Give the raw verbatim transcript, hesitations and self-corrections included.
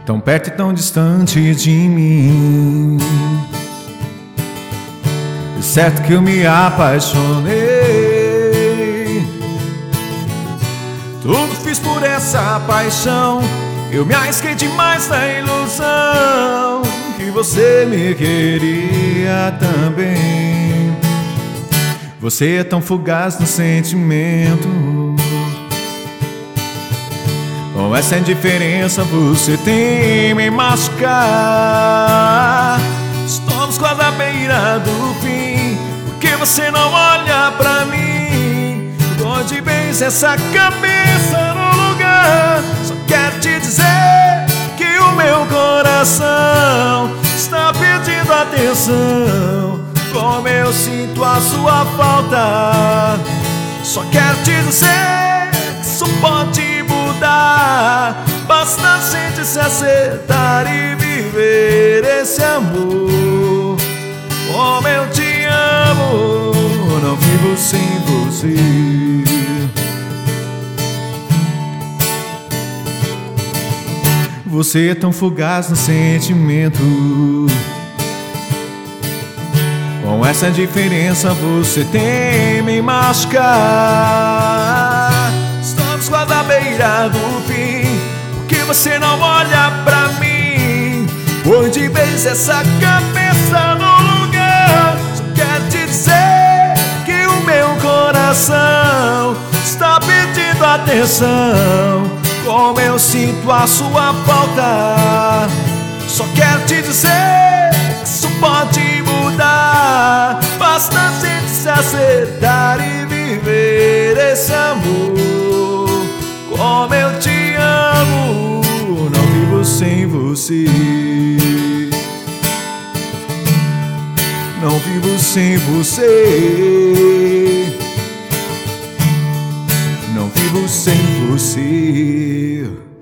tão perto e tão distante de mim. É certo que eu me apaixonei, tudo fiz por essa paixão. Eu me arrisquei demais na ilusão que você me queria também. Você é tão fugaz no sentimento, com essa indiferença você tem me machucar. Estamos quase à beira do fim, porque você não olha pra mim? Onde vens essa cabeça no lugar? Só quero te dizer que o meu coração está pedindo atenção. Como eu sinto a sua falta, só quero te dizer que isso pode mudar. Basta a gente se acertar e viver esse amor. Como eu te amo, não vivo sem você. Você é tão fugaz no sentimento, com essa diferença você tem me machucar. Estamos quase à beira do fim, porque você não olha pra mim? Onde vês essa cabeça no lugar? Só quero te dizer que o meu coração está pedindo atenção. Como eu sinto a sua falta, só quero te dizer que isso pode mudar. Basta a gente se acertar e viver esse amor. Como eu te amo, não vivo sem você. Não vivo sem você. Não vivo sem você.